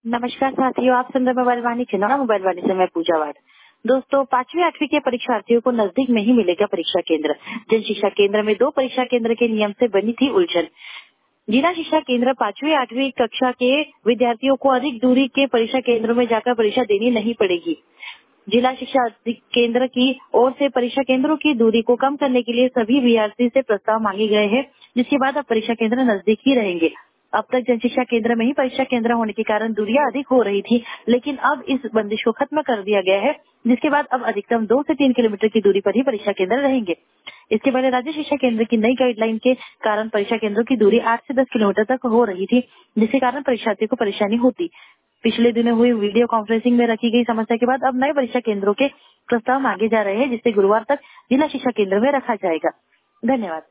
नमस्कार साथियों, आप सुन रहे मोबाइल वाणी छिंदवाड़ा। मोबाइल वाणी से मैं पूजा वाड। दोस्तों, 5वीं 8वीं के परीक्षार्थियों को नजदीक में ही मिलेगा परीक्षा केंद्र। जन शिक्षा केंद्र में 2 परीक्षा केंद्र के नियम से बनी थी उलझन। जिला शिक्षा केंद्र 5वीं 8वीं कक्षा के विद्यार्थियों को अधिक दूरी के परीक्षा केंद्रों में जाकर परीक्षा देनी नहीं पड़ेगी। जिला शिक्षा केंद्र की ओर से परीक्षा केंद्रों की दूरी को कम करने के लिए सभी बीआरसी से प्रस्ताव मांगे गए हैं, जिसके बाद अब परीक्षा केंद्र नजदीक ही रहेंगे। अब तक जन शिक्षा केंद्र में ही परीक्षा केंद्र होने के कारण दूरियां अधिक हो रही थी, लेकिन अब इस बंदिश को खत्म कर दिया गया है, जिसके बाद अब अधिकतम 2 से 3 किलोमीटर की दूरी पर ही परीक्षा केंद्र रहेंगे। इसके पहले राज्य शिक्षा केंद्र की नई गाइडलाइन के कारण परीक्षा केंद्रों की दूरी 8 से 10 किलोमीटर तक हो रही थी, जिसके कारण परीक्षार्थियों को परेशानी होती। पिछले दिनों हुई वीडियो कॉन्फ्रेंसिंग में रखी गई समस्या के बाद अब नए परीक्षा केंद्रों के प्रस्ताव मांगे जा रहे हैं, जिसे गुरुवार तक जिला शिक्षा केंद्र में रखा जाएगा। धन्यवाद।